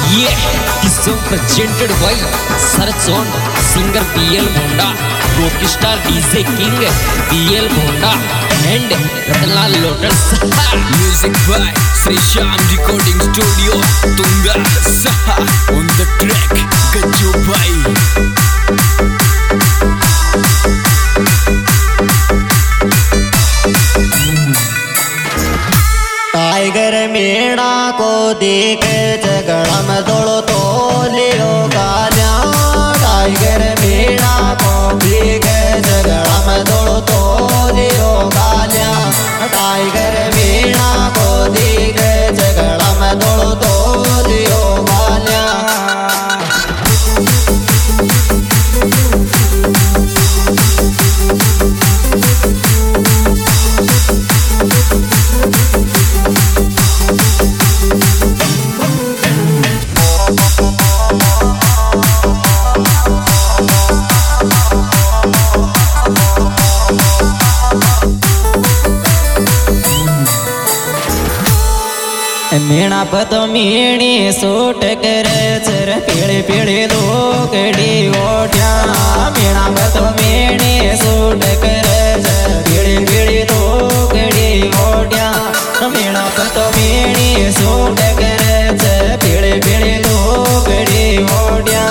Yeah, this song presented by Search on singer BL Bhonda, rockstar DJ King BL Bhonda and Ratnalal Lotus. Music by Sri Shyam Recording Studio, Tunga Saha on the track, Gajju Bhai. Tiger Meena को देख जगड़ा में दौड़ो तो लियो गालियां। Tiger Meena को देख जगड़ा में दौड़ो तो लियो गालियां। टाइगर मीणा को देख जगड़ा में दौड़ो तो लियो गालियां। मीणा पतो मीणी सूट करे चर पीड़े पीड़े लोकड़ी ओठ्या। मीणा पतो मीणी सूट करे चर पीड़े पीड़े लोकड़ी ओठ्या। मीणा पतो मीणी सूट करे चर पीड़े पीड़े लोकड़ी ओठ्या।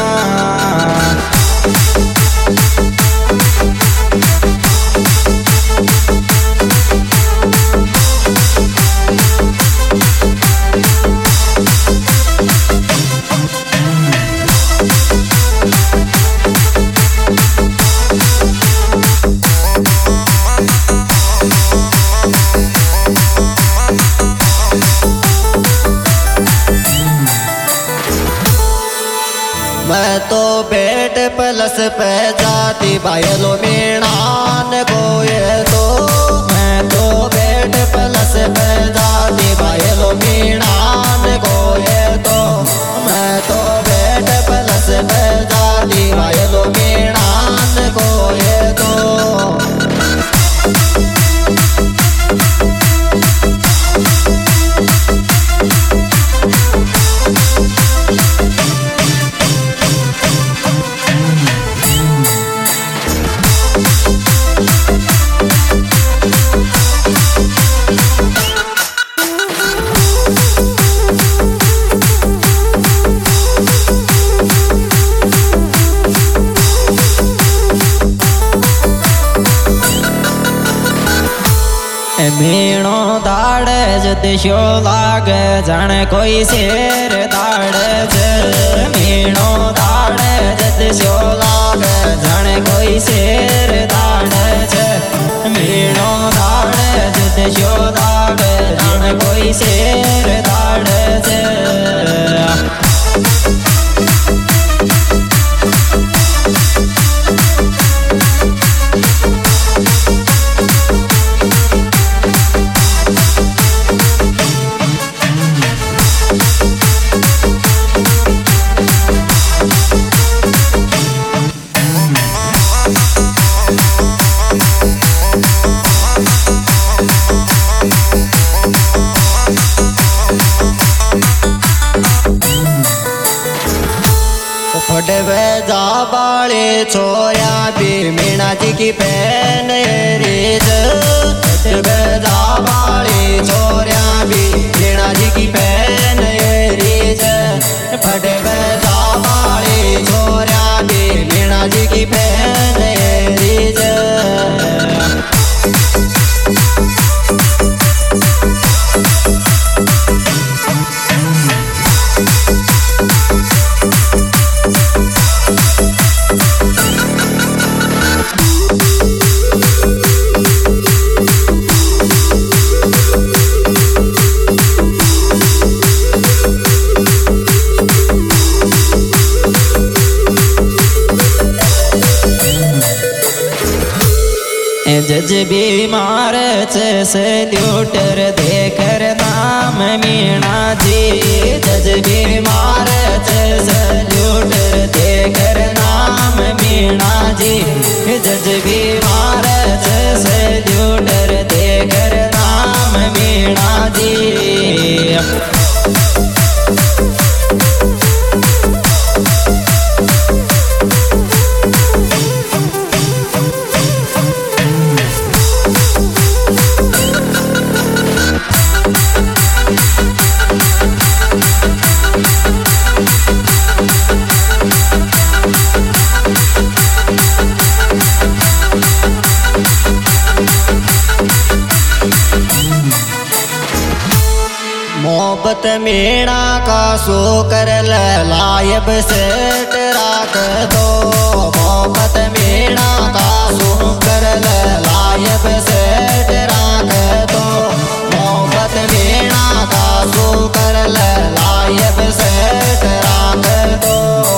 मैं तो पेट प्लस पे जाती भाईलो मीणान को ये तो। मैं तो पेट प्लस पे जाती भाईलो मीणान को ये तो। मैं तो पेट प्लस पे जाती भाईलो मीणान को ये तो। मीणो दाड़ जदिशो लाग जाने कोई शेर दाड़ ज। मीणो दाड़ जदिशो लाग जाने कोई शेर दाड़ ज। मीणो दाड़ जदिशो लाग जाने कोई शेर दाड़ ज। जा बाले छोया भी मीणा जी की पहन रेज। जा बाले छोया भी मीणा जी की पहन रेज। फटे जा बाले छोया भी मीणा जी की पहन रेज। जज बीमार सल्यूटर देकर नाम मीणा जी। जज बीमार सल्यूटर देकर नाम मीणा जी। जज बीमार सल्यूटर देकर नाम मीणा जी। मोहब्बत मीणा का सो कर लायब सेठ राख दो। मोहब्बत मीणा का सो कर लायब सेठ राख दो। मोहब्बत मीणा का सो कर लायब सेठ राख दो।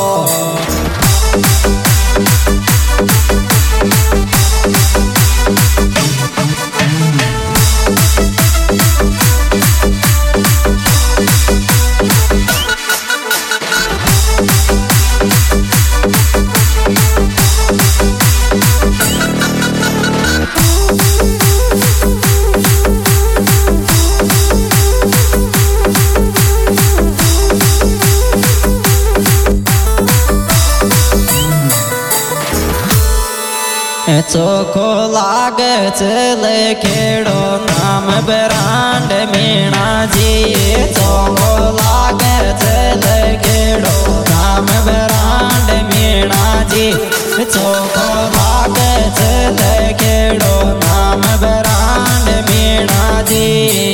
चोखो लागे चले खेड़ो नाम ब्रांड मीणा जी। चोखो लागे चले खेड़ो नाम ब्रांड मीणा जी। चोखो लागे चले खेड़ो नाम ब्रांड मीणा जी।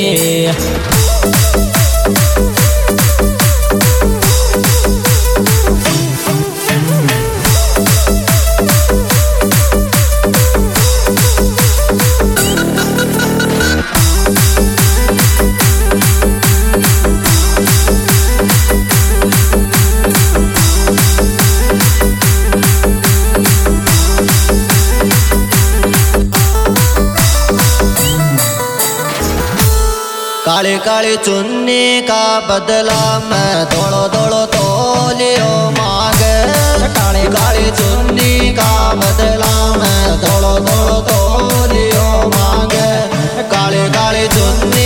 काली काली चुन्नी का बदला मैं दौड़ो दौड़ो तो लियो मांग। काली काली चुन्नी का बदला मैं दौड़ो दौड़ो तो लियो मांग। काली काली चुन्नी